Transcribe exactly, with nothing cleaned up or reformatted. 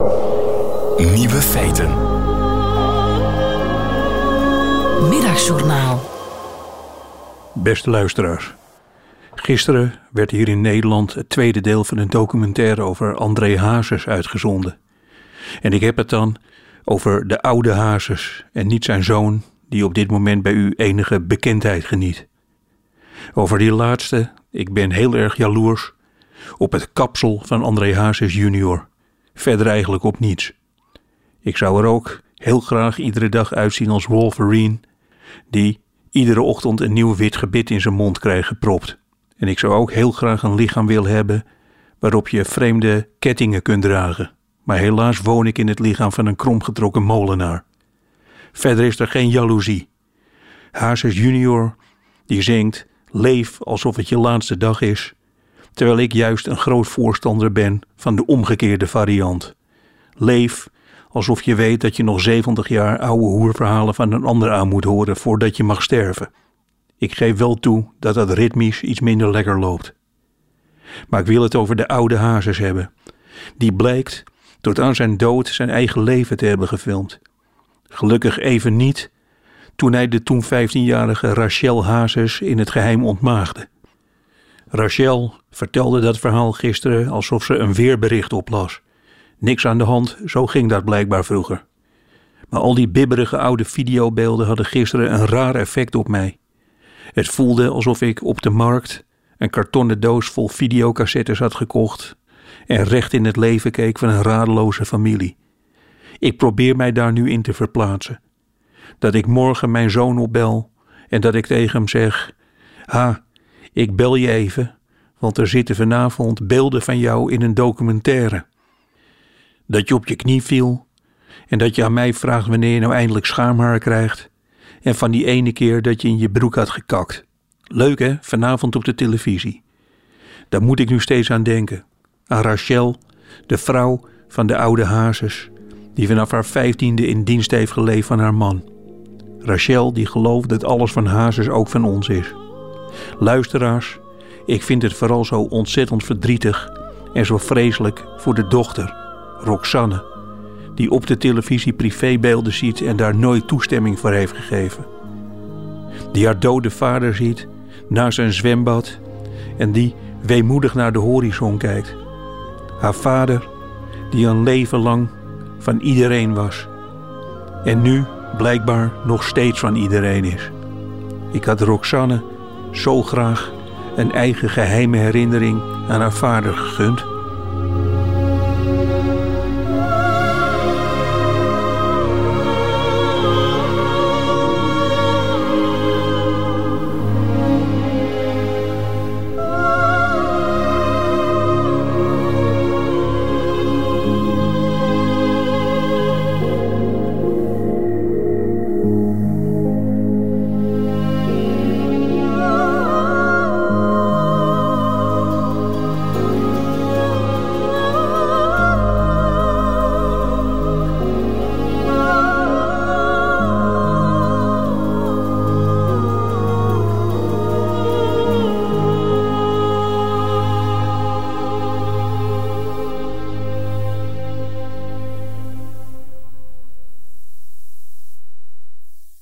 Nieuwe feiten. Middagjournaal. Beste luisteraars. Gisteren werd hier in Nederland het tweede deel van een documentaire over André Hazes uitgezonden. En ik heb het dan over de oude Hazes en niet zijn zoon, die op dit moment bij u enige bekendheid geniet. Over die laatste, ik ben heel erg jaloers op het kapsel van André Hazes junior. Verder eigenlijk op niets. Ik zou er ook heel graag iedere dag uitzien als Wolverine, die iedere ochtend een nieuw wit gebit in zijn mond krijgt gepropt. En ik zou ook heel graag een lichaam willen hebben waarop je vreemde kettingen kunt dragen. Maar helaas woon ik in het lichaam van een kromgetrokken molenaar. Verder is er geen jaloezie. Hazes junior die zingt leef alsof het je laatste dag is, terwijl ik juist een groot voorstander ben van de omgekeerde variant. Leef alsof je weet dat je nog zeventig jaar oude hoerverhalen van een ander aan moet horen voordat je mag sterven. Ik geef wel toe dat dat ritmisch iets minder lekker loopt. Maar ik wil het over de oude Hazes hebben. Die blijkt tot aan zijn dood zijn eigen leven te hebben gefilmd. Gelukkig even niet toen hij de toen vijftienjarige Rachel Hazes in het geheim ontmaagde. Rachel vertelde dat verhaal gisteren alsof ze een weerbericht oplas. Niks aan de hand, zo ging dat blijkbaar vroeger. Maar al die bibberige oude videobeelden hadden gisteren een raar effect op mij. Het voelde alsof ik op de markt een kartonnen doos vol videocassettes had gekocht en recht in het leven keek van een radeloze familie. Ik probeer mij daar nu in te verplaatsen. Dat ik morgen mijn zoon opbel en dat ik tegen hem zeg: Ha, ik bel je even, want er zitten vanavond beelden van jou in een documentaire. Dat je op je knie viel en dat je aan mij vraagt wanneer je nou eindelijk schaamhaar krijgt. En van die ene keer dat je in je broek had gekakt. Leuk hè, vanavond op de televisie. Daar moet ik nu steeds aan denken. Aan Rachel, de vrouw van de oude Hazes, die vanaf haar vijftiende in dienst heeft geleefd van haar man. Rachel die gelooft dat alles van Hazes ook van ons is. Luisteraars, ik vind het vooral zo ontzettend verdrietig en zo vreselijk voor de dochter, Roxanne, die op de televisie privébeelden ziet en daar nooit toestemming voor heeft gegeven. Die haar dode vader ziet naast zijn zwembad en die weemoedig naar de horizon kijkt. Haar vader die een leven lang van iedereen was en nu blijkbaar nog steeds van iedereen is. Ik had Roxanne zo graag een eigen geheime herinnering aan haar vader gegund.